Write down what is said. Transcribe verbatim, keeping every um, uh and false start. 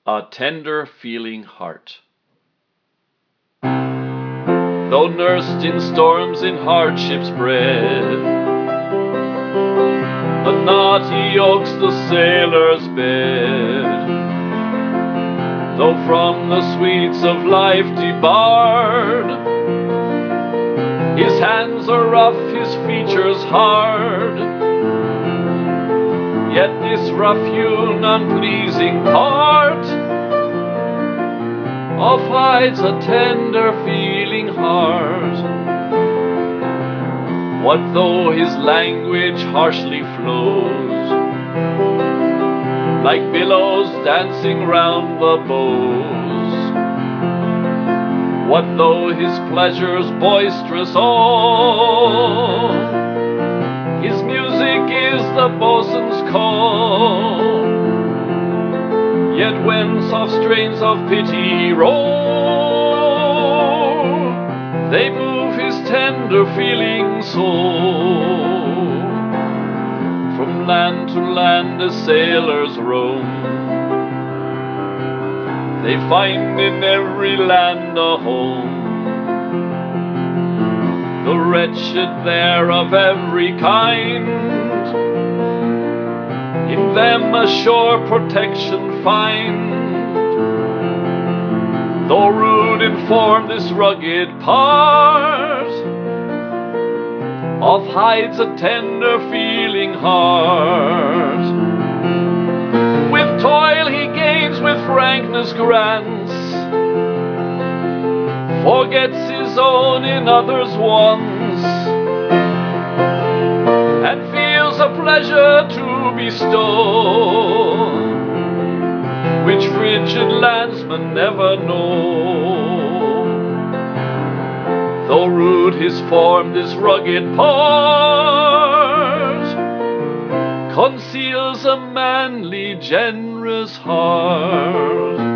A tender feeling heart. Though nursed in storms, in hardships bred, the knotty oaks the sailor's bed. Though from the sweets of life debarred, his hands are rough, his features hard, yet this rough-hewn, unpleasing part of hides a tender feeling heart. What though his language harshly flows, like billows dancing round the bows? What though his pleasures boisterous all, his music is the boatswain's call? Yet when soft strains of pity roll, they move his tender feeling soul. From land to land as sailors roam, they find in every land a home. The wretched there of every kind, in them a sure protection find. Though rude in form, this rugged part of hides a tender feeling heart. With toil he gains, with frankness grants, forgets his own in others' wants, and feels a pleasure to bestow, which frigid landsmen never know. Though rude his form, this rugged part conceals a manly, generous heart.